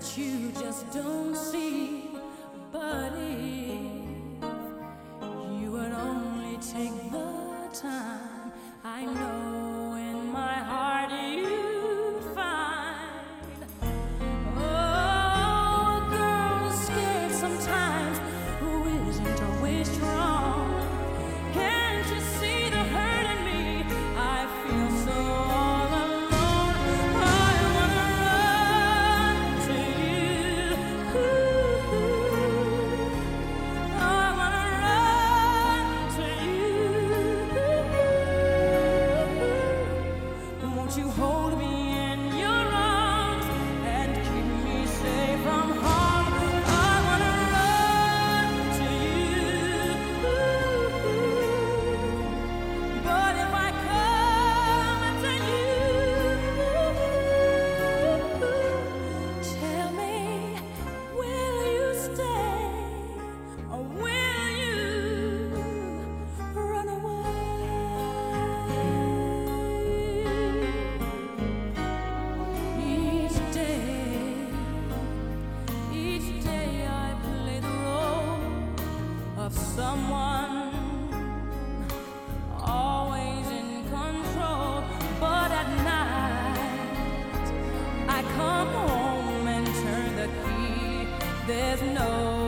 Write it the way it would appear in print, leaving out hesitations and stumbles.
that you just don't see. But if you would only take the time, I know in my heart you'd find. Oh, a girl is scared sometimes who isn't always strong. Can't you see the hurt in me? I feel so all alone. I wanna run to you. I wanna run to you. Won't you hold me in your arms and keep me safe from harm? I wanna run to you. But if I come to you, tell me, will you stay or will you run away? Each day I play the role of someone always in control, but at night I come home and turn the key. There's no